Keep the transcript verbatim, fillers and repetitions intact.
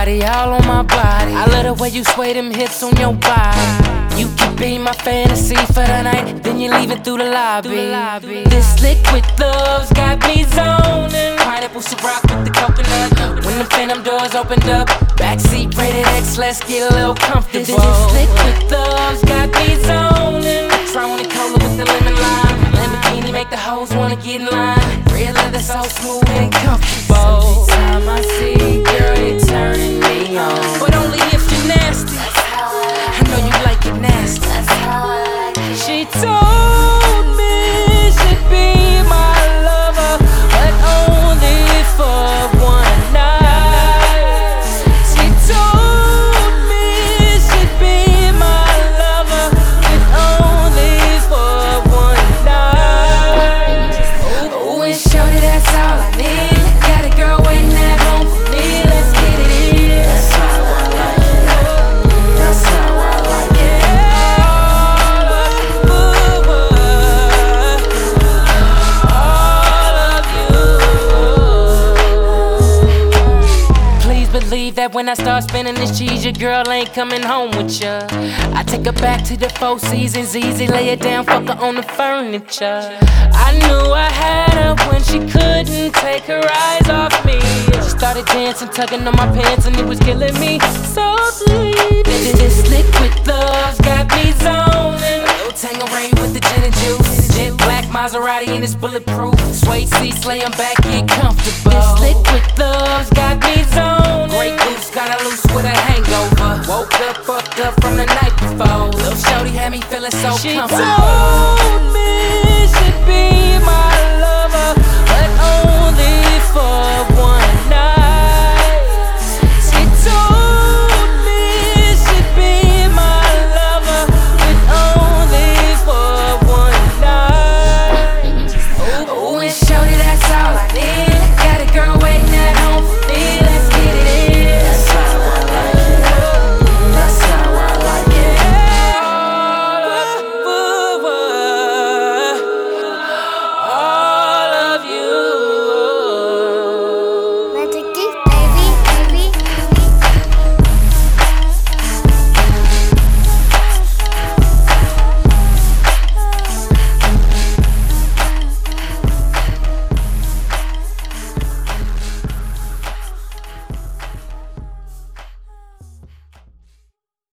body, all on my body. I love the way you sway them hips on your body. You can be my fantasy for the night, then you leave it through the lobby. This liquid love's got me zoning. Pineapple Ciroc with the coconut. When the phantom doors opened up, backseat rated X, let's get a little comfortable. This liquid love's got me zoning. Try on the cola with the lemon lime. Lamborghini make the hoes wanna get in line. Red leather so smooth and comfortable. Every time I see, girl, you're turning me on. But only if you're nasty. I know you like it nasty. She told me she'd be my lover, but only for one night. She told me she'd be my lover, but only for one night. Oh, and shorty, that's all I need. Got a girl waiting at home for me. Let's get it in. That's how I like it. That's how I like it. Believe that when I start spinning this cheese, your girl ain't coming home with ya. I take her back to the Four Seasons, easy, lay it down, fuck her on the furniture. I knew I had her when she couldn't take her eyes off me. She started dancing, tugging on my pants, and it was killing me softly. This liquid love's got me zoning. A little Tanqueray with the gin and juice. Jet black Maserati and it's bulletproof. Suede seats, lay 'em back, get comfortable. This liquid love's got me zoning. Great goose, got her loose with a hangover. Woke up, fucked up from the night before. Little shorty had me feeling so She comfortable. told me she'd be my lover, but only for one night. She told me she'd be my lover, but only for one night. Oh, and shorty, that's all I need.